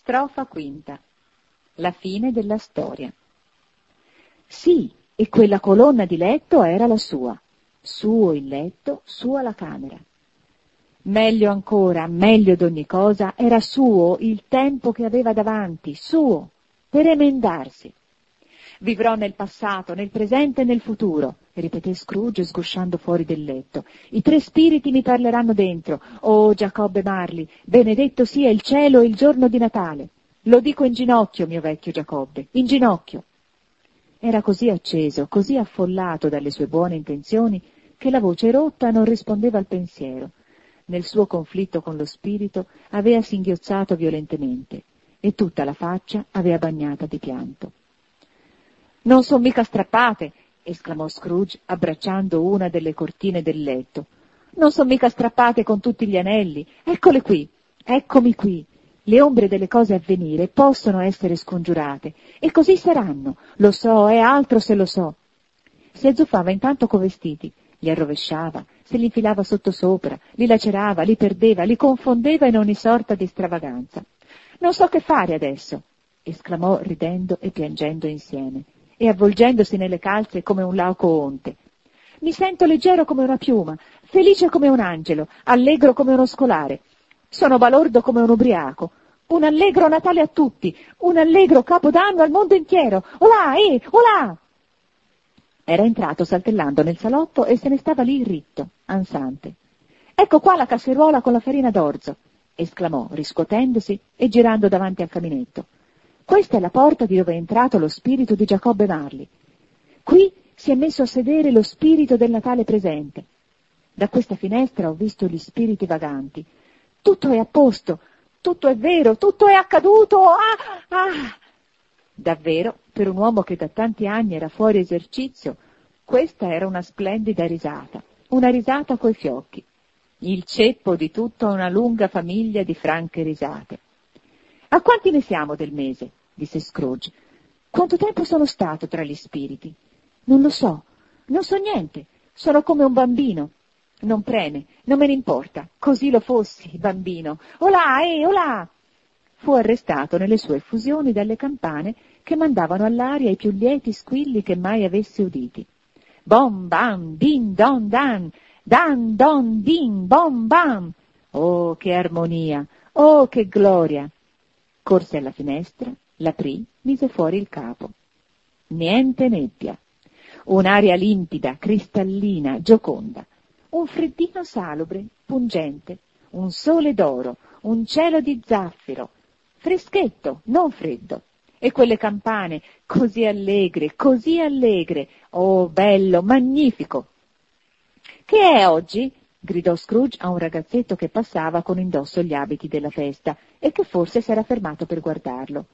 Strofa quinta. La fine della storia. Sì, e quella colonna di letto era la sua. Suo il letto, sua la camera. Meglio ancora, meglio d'ogni cosa, era suo il tempo che aveva davanti, suo, per emendarsi. Vivrò nel passato, nel presente e nel futuro, ripeté Scrooge sgusciando fuori del letto. I tre spiriti mi parleranno dentro. Oh, Giacobbe Marley, benedetto sia il cielo e il giorno di Natale. Lo dico in ginocchio, mio vecchio Giacobbe, in ginocchio. Era così acceso, così affollato dalle sue buone intenzioni, che la voce rotta non rispondeva al pensiero. Nel suo conflitto con lo spirito aveva singhiozzato violentemente e tutta la faccia aveva bagnata di pianto. «Non son mica strappate!» esclamò Scrooge, abbracciando una delle cortine del letto. «Non son mica strappate con tutti gli anelli! Eccole qui! Eccomi qui! Le ombre delle cose a venire possono essere scongiurate, e così saranno, lo so, è altro se lo so!» Si azzuffava intanto coi vestiti, li arrovesciava, se li infilava sottosopra, li lacerava, li perdeva, li confondeva in ogni sorta di stravaganza. «Non so che fare adesso!» esclamò ridendo e piangendo insieme, e avvolgendosi nelle calze come un lauco onte. «Mi sento leggero come una piuma, felice come un angelo, allegro come uno scolare. Sono balordo come un ubriaco. Un allegro Natale a tutti, un allegro Capodanno al mondo intero. Olà, olà!» Era entrato saltellando nel salotto e se ne stava lì ritto, ansante. «Ecco qua la casseruola con la farina d'orzo!» esclamò, riscuotendosi e girando davanti al caminetto. «Questa è la porta di dove è entrato lo spirito di Giacobbe Marley. Qui si è messo a sedere lo spirito del Natale presente. Da questa finestra ho visto gli spiriti vaganti. Tutto è a posto, tutto è vero, tutto è accaduto! Ah!» Davvero, per un uomo che da tanti anni era fuori esercizio, questa era una splendida risata, una risata coi fiocchi, il ceppo di tutta una lunga famiglia di franche risate. «A quanti ne siamo del mese?» disse Scrooge. «Quanto tempo sono stato tra gli spiriti?» «Non lo so, non so niente, sono come un bambino. Non preme, non me ne importa, così lo fossi, bambino. Olà, olà!» Fu arrestato nelle sue effusioni dalle campane che mandavano all'aria i più lieti squilli che mai avesse uditi. «Bom bam, din don dan, dan don din bom bam!» Oh, che armonia! Oh, che gloria! Corse alla finestra, l'aprì, mise fuori il capo. Niente nebbia. Un'aria limpida, cristallina, gioconda. Un freddino salubre, pungente. Un sole d'oro, un cielo di zaffiro. Freschetto, non freddo. E quelle campane, così allegre, oh, bello, magnifico! «Che è oggi?» gridò Scrooge a un ragazzetto che passava con indosso gli abiti della festa e che forse s'era fermato per guardarlo.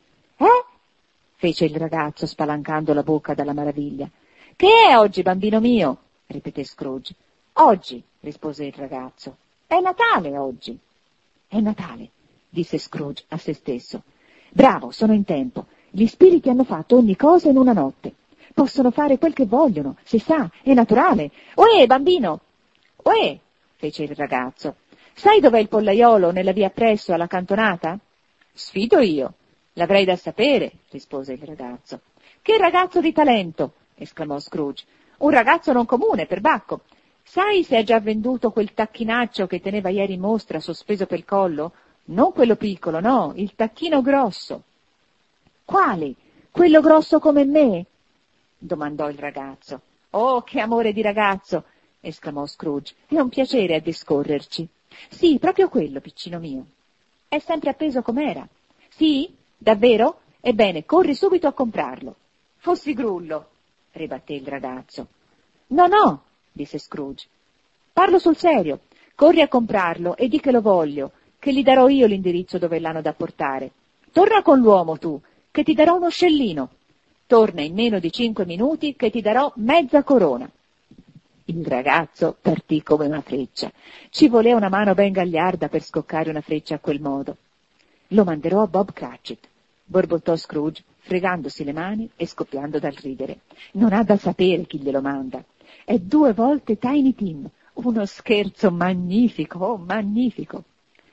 Fece il ragazzo spalancando la bocca dalla maraviglia. «Che è oggi, bambino mio?» ripeté Scrooge. «Oggi», rispose il ragazzo. «È Natale oggi». «È Natale», disse Scrooge a se stesso. «Bravo, sono in tempo. Gli spiriti hanno fatto ogni cosa in una notte. Possono fare quel che vogliono, si sa, è naturale. Ohè, bambino!» «Ohè!» fece il ragazzo. «Sai dov'è il pollaiolo nella via appresso alla cantonata?» «Sfido io. L'avrei da sapere», rispose il ragazzo. «Che ragazzo di talento!» esclamò Scrooge. «Un ragazzo non comune, perbacco. Sai se ha già venduto quel tacchinaccio che teneva ieri in mostra sospeso pel collo? Non quello piccolo, no, il tacchino grosso». «Quale? Quello grosso come me?» domandò il ragazzo. «Oh, che amore di ragazzo!» esclamò Scrooge. «È un piacere a discorrerci». «Sì, proprio quello, piccino mio». «È sempre appeso com'era?» «Sì? Davvero? Ebbene, corri subito a comprarlo». «Fossi grullo», ribatté il ragazzo. «No, no», disse Scrooge. «Parlo sul serio. Corri a comprarlo e di che lo voglio, che gli darò io l'indirizzo dove l'hanno da portare. Torna con l'uomo tu, che ti darò uno scellino. Torna in meno di 5 minuti, che ti darò mezza corona». Il ragazzo partì come una freccia. Ci voleva una mano ben gagliarda per scoccare una freccia a quel modo. «Lo manderò a Bob Cratchit», borbottò Scrooge, fregandosi le mani e scoppiando dal ridere. «Non ha da sapere chi glielo manda. È 2 volte Tiny Tim. Uno scherzo magnifico, oh, magnifico!»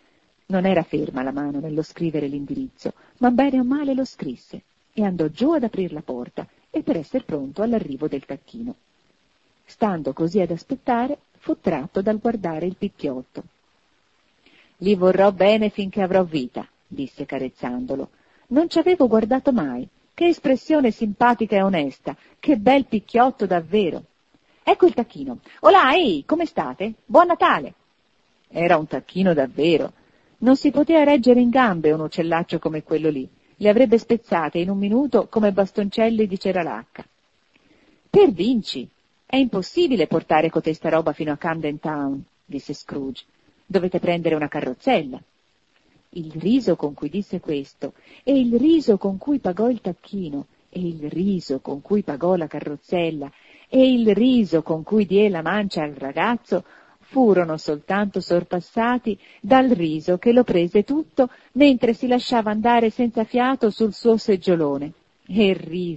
Non era ferma la mano nello scrivere l'indirizzo, ma bene o male lo scrisse e andò giù ad aprir la porta e per essere pronto all'arrivo del tacchino. Stando così ad aspettare, fu tratto dal guardare il picchiotto. «Li vorrò bene finché avrò vita», disse carezzandolo. «Non ci avevo guardato mai. Che espressione simpatica e onesta! Che bel picchiotto davvero! Ecco il tacchino. Olà, ehi, come state? Buon Natale!» Era un tacchino davvero. Non si poteva reggere in gambe un uccellaccio come quello lì. Le avrebbe spezzate in un minuto come bastoncelli di ceralacca. «Per Vinci! È impossibile portare cotesta roba fino a Camden Town», disse Scrooge. «Dovete prendere una carrozzella». Il riso con cui disse questo, e il riso con cui pagò il tacchino, e il riso con cui pagò la carrozzella, e il riso con cui diè la mancia al ragazzo, furono soltanto sorpassati dal riso che lo prese tutto mentre si lasciava andare senza fiato sul suo seggiolone, e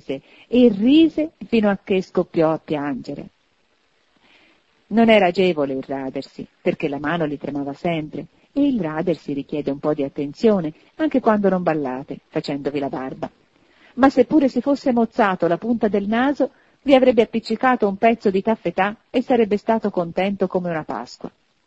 rise fino a che scoppiò a piangere. Non era agevole il radersi, perché la mano gli tremava sempre, e il radersi richiede un po' di attenzione, anche quando non ballate, facendovi la barba. Ma seppure si fosse mozzato la punta del naso, vi avrebbe appiccicato un pezzo di taffetà e sarebbe stato contento come una Pasqua.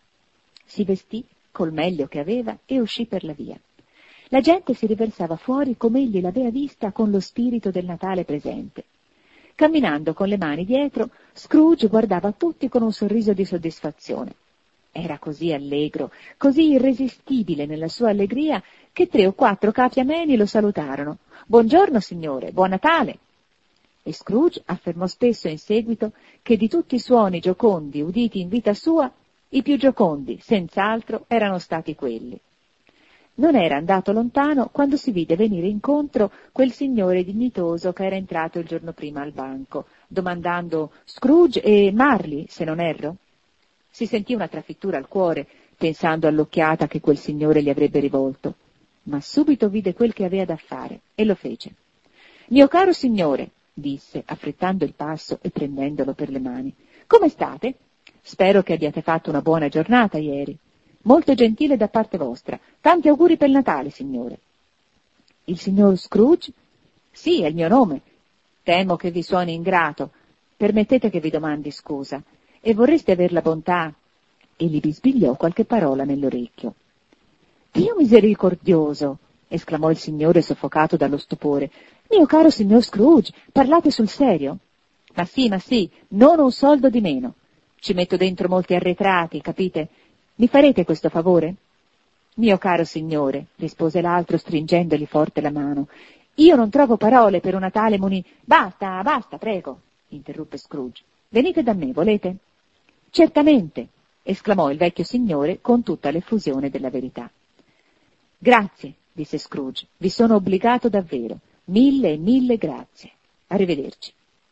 Si vestì col meglio che aveva e uscì per la via. La gente si riversava fuori come egli l'aveva vista con lo spirito del Natale presente. Camminando con le mani dietro, Scrooge guardava tutti con un sorriso di soddisfazione. Era così allegro, così irresistibile nella sua allegria, che 3 o 4 capi ameni lo salutarono. «Buongiorno, signore, buon Natale!» E Scrooge affermò spesso in seguito che di tutti i suoni giocondi uditi in vita sua, i più giocondi, senz'altro, erano stati quelli. Non era andato lontano quando si vide venire incontro quel signore dignitoso che era entrato il giorno prima al banco, domandando «Scrooge e Marley, se non erro?» Si sentì una trafittura al cuore, pensando all'occhiata che quel signore gli avrebbe rivolto, ma subito vide quel che aveva da fare e lo fece. «Mio caro signore», disse, affrettando il passo e prendendolo per le mani, «come state? Spero che abbiate fatto una buona giornata ieri. Molto gentile da parte vostra. Tanti auguri per il Natale, signore». «Il signor Scrooge?» «Sì, è il mio nome. Temo che vi suoni ingrato. Permettete che vi domandi scusa. E vorreste aver la bontà?» E gli bisbigliò qualche parola nell'orecchio. «Dio misericordioso!» esclamò il signore soffocato dallo stupore. «Mio caro signor Scrooge, parlate sul serio?» Ma sì, non un soldo di meno. Ci metto dentro molti arretrati, capite? Mi farete questo favore?» «Mio caro signore», rispose l'altro stringendogli forte la mano, «io non trovo parole per una tale «Basta, prego», interruppe Scrooge. «Venite da me, volete?» «Certamente», esclamò il vecchio signore con tutta l'effusione della verità. «Grazie», disse Scrooge, «vi sono obbligato davvero. 1000 e 1000 grazie. Arrivederci».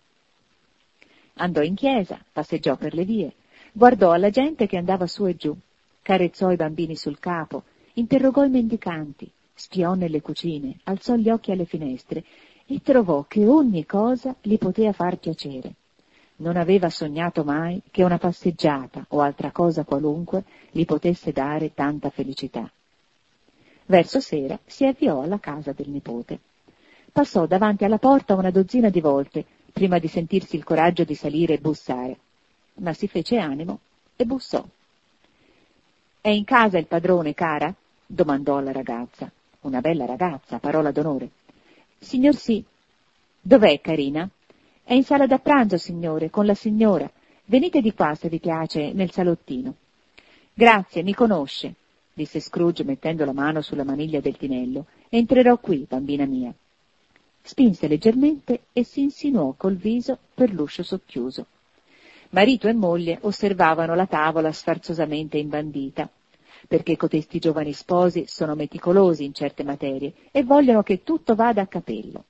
Andò in chiesa, passeggiò per le vie, guardò alla gente che andava su e giù, carezzò i bambini sul capo, interrogò i mendicanti, spiò nelle cucine, alzò gli occhi alle finestre e trovò che ogni cosa gli poteva far piacere. Non aveva sognato mai che una passeggiata o altra cosa qualunque gli potesse dare tanta felicità. Verso sera si avviò alla casa del nipote. Passò davanti alla porta una dozzina di volte prima di sentirsi il coraggio di salire e bussare, ma si fece animo e bussò. «È in casa il padrone, cara?» domandò alla ragazza. Una bella ragazza, parola d'onore. «Signor sì». «Dov'è, carina?» «È in sala da pranzo, signore, con la signora. Venite di qua, se vi piace, nel salottino». «Grazie, mi conosce», disse Scrooge mettendo la mano sulla maniglia del tinello. «Entrerò qui, bambina mia». Spinse leggermente e si insinuò col viso per l'uscio socchiuso. Marito e moglie osservavano la tavola sfarzosamente imbandita, perché cotesti giovani sposi sono meticolosi in certe materie e vogliono che tutto vada a capello.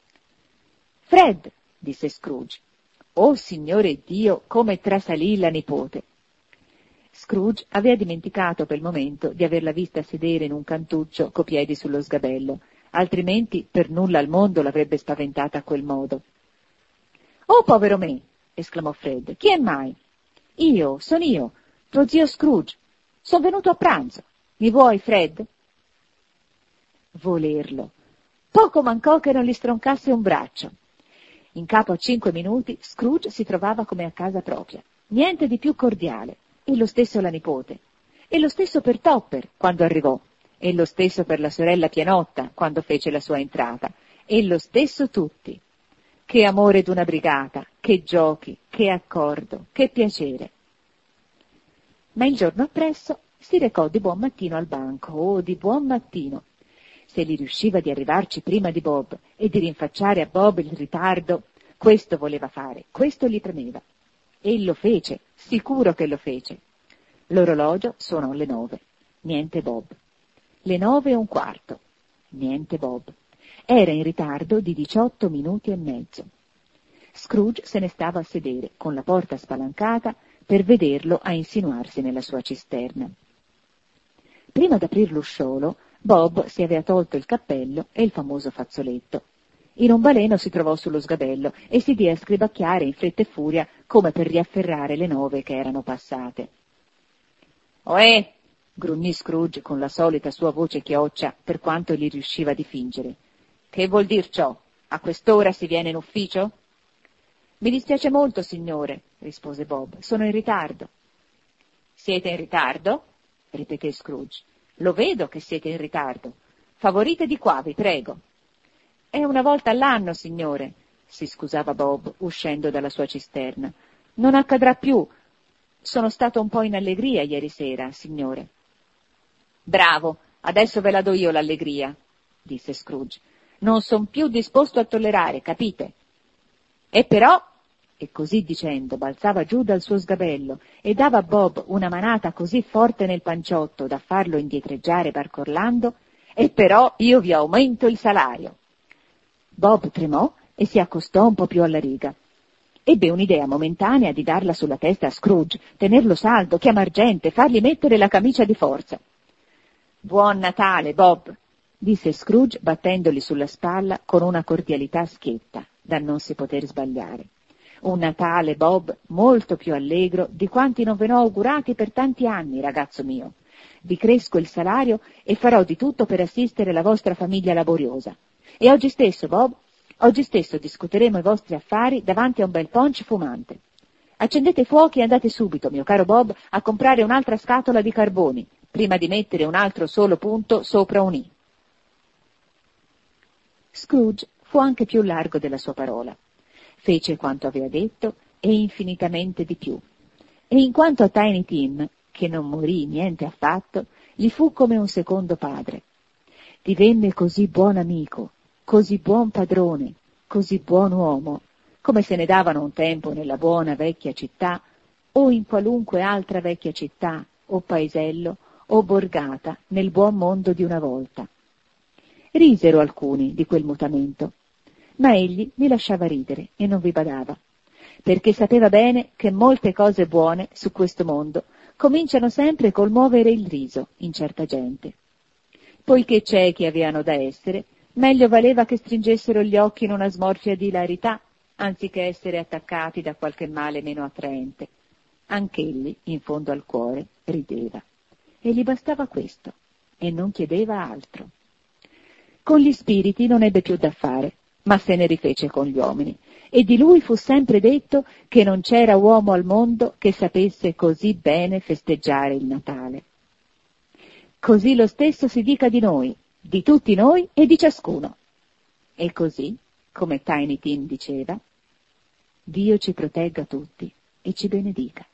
«Fred», disse Scrooge. «Oh, Signore Dio, come trasalì la nipote!» Scrooge aveva dimenticato per il momento di averla vista sedere in un cantuccio co' piedi sullo sgabello, altrimenti per nulla al mondo l'avrebbe spaventata a quel modo. «Oh, povero me!» esclamò Fred. «Chi è mai?» Sono io, tuo zio Scrooge. Sono venuto a pranzo». Mi vuoi, Fred? Volerlo. Poco mancò che non gli stroncasse un braccio. In capo a 5 minuti Scrooge si trovava come a casa propria. Niente di più cordiale. E lo stesso la nipote. E lo stesso per Topper, quando arrivò. E lo stesso per la sorella Pianotta, quando fece la sua entrata. E lo stesso tutti. Che amore d'una brigata, che giochi, che accordo, che piacere. Ma il giorno appresso si recò di buon mattino al banco, oh, di buon mattino. Se gli riusciva di arrivarci prima di Bob e di rinfacciare a Bob il ritardo, questo voleva fare, questo gli premeva. E lo fece, sicuro che lo fece. L'orologio suonò le 9, niente Bob. Le 9:15, niente Bob. Era in ritardo di 18 minuti e mezzo. Scrooge se ne stava a sedere, con la porta spalancata, per vederlo a insinuarsi nella sua cisterna. Prima d'aprir l'usciolo, Bob si aveva tolto il cappello e il famoso fazzoletto. In un baleno si trovò sullo sgabello e si diè a scribacchiare in fretta e furia come per riafferrare le 9 che erano passate. «Ohè!» grugnì Scrooge con la solita sua voce chioccia, per quanto gli riusciva di fingere. «Che vuol dir ciò? A quest'ora si viene in ufficio?» «Mi dispiace molto, signore», rispose Bob. «Sono in ritardo». «Siete in ritardo?» ripeté Scrooge. «Lo vedo che siete in ritardo. Favorite di qua, vi prego». «È una volta all'anno, signore», si scusava Bob, uscendo dalla sua cisterna. «Non accadrà più. Sono stato un po' in allegria ieri sera, signore». «Bravo, adesso ve la do io l'allegria», disse Scrooge. «Non son più disposto a tollerare, capite? E però», e così dicendo balzava giù dal suo sgabello e dava a Bob una manata così forte nel panciotto da farlo indietreggiare barcorlando, «e però io vi aumento il salario». Bob tremò e si accostò un po' più alla riga. Ebbe un'idea momentanea di darla sulla testa a Scrooge, tenerlo saldo, chiamar gente, fargli mettere la camicia di forza. «Buon Natale, Bob», disse Scrooge battendogli sulla spalla con una cordialità schietta, da non si poter sbagliare. «Un Natale, Bob, molto più allegro di quanti non ve ne ho augurati per tanti anni, ragazzo mio. Vi cresco il salario e farò di tutto per assistere la vostra famiglia laboriosa. E oggi stesso, Bob, oggi stesso discuteremo i vostri affari davanti a un bel punch fumante. Accendete i fuochi e andate subito, mio caro Bob, a comprare un'altra scatola di carboni, prima di mettere un altro solo punto sopra un i». Scrooge fu anche più largo della sua parola. Fece quanto aveva detto e infinitamente di più. E in quanto a Tiny Tim, che non morì niente affatto, gli fu come un secondo padre. Divenne così buon amico, così buon padrone, così buon uomo, come se ne davano un tempo nella buona vecchia città o in qualunque altra vecchia città o paesello o borgata nel buon mondo di una volta. Risero alcuni di quel mutamento, ma egli li lasciava ridere e non vi badava, perché sapeva bene che molte cose buone su questo mondo cominciano sempre col muovere il riso in certa gente. Poiché ciechi avevano da essere, meglio valeva che stringessero gli occhi in una smorfia di ilarità, anziché essere attaccati da qualche male meno attraente. Anch'egli, in fondo al cuore, rideva. E gli bastava questo, e non chiedeva altro. Con gli spiriti non ebbe più da fare, ma se ne rifece con gli uomini, e di lui fu sempre detto che non c'era uomo al mondo che sapesse così bene festeggiare il Natale. Così lo stesso si dica di noi, di tutti noi e di ciascuno. E così, come Tiny Tim diceva, Dio ci protegga tutti e ci benedica.